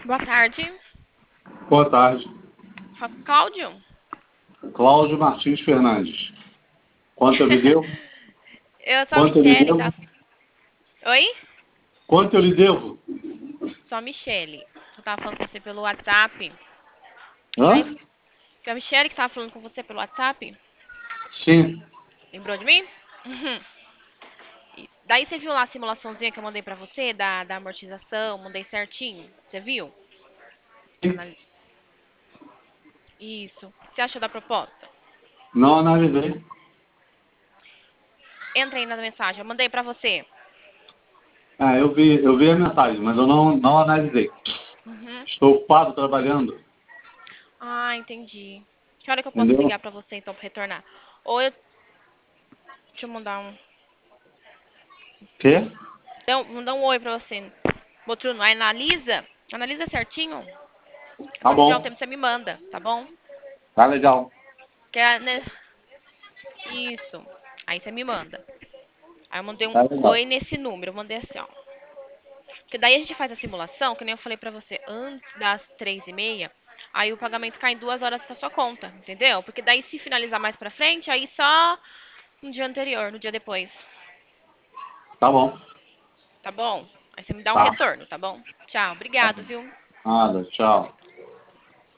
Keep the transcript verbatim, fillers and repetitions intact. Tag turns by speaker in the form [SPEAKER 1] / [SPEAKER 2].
[SPEAKER 1] Boa tarde.
[SPEAKER 2] Boa tarde.
[SPEAKER 1] Fa- Cláudio?
[SPEAKER 2] Cláudio Martins Fernandes. Quanto eu lhe devo?
[SPEAKER 1] Eu sou a
[SPEAKER 2] Quanto eu lhe
[SPEAKER 1] Michele,
[SPEAKER 2] devo?
[SPEAKER 1] tá? Oi?
[SPEAKER 2] Quanto eu lhe devo?
[SPEAKER 1] Sou a Michele. Eu tava falando com você pelo WhatsApp. E daí,
[SPEAKER 2] Hã?
[SPEAKER 1] foi a Michele que tava falando com você pelo WhatsApp?
[SPEAKER 2] Sim.
[SPEAKER 1] Lembrou de mim? Uhum. Isso. Daí você viu lá a simulaçãozinha que eu mandei pra você da, da amortização, mandei certinho. Você viu?
[SPEAKER 2] Sim.
[SPEAKER 1] Anali- Isso. O que você achou da proposta?
[SPEAKER 2] Não analisei.
[SPEAKER 1] Entra aí na mensagem, eu mandei pra você.
[SPEAKER 2] Ah, eu vi, eu vi a mensagem, mas eu não, não analisei.
[SPEAKER 1] Uhum.
[SPEAKER 2] Estou ocupado trabalhando,
[SPEAKER 1] Ah, entendi. Que hora que eu posso
[SPEAKER 2] entendeu?
[SPEAKER 1] ligar pra você então pra retornar? Ou eu. Deixa eu mandar um.
[SPEAKER 2] Quê?
[SPEAKER 1] Então, vou dar um oi pra você. Botuno, aí analisa, analisa certinho.
[SPEAKER 2] Tá
[SPEAKER 1] Quando tiver um
[SPEAKER 2] bom.
[SPEAKER 1] tempo, você me manda, tá bom?
[SPEAKER 2] Tá legal.
[SPEAKER 1] Que é, né? Isso. Aí você me manda. Aí eu mandei um
[SPEAKER 2] Tá legal.
[SPEAKER 1] oi nesse número. Eu mandei assim, ó. Porque daí a gente faz a simulação, que nem eu falei pra você, antes das três e meia. Aí o pagamento cai em duas horas da sua conta, entendeu? Porque daí se finalizar mais pra frente, aí só no dia anterior, no dia depois.
[SPEAKER 2] Tá bom.
[SPEAKER 1] Tá bom? Aí você me dá um
[SPEAKER 2] Tá.
[SPEAKER 1] retorno, tá bom? Tchau,
[SPEAKER 2] Tá.
[SPEAKER 1] obrigado, viu?
[SPEAKER 2] Nada. Tchau.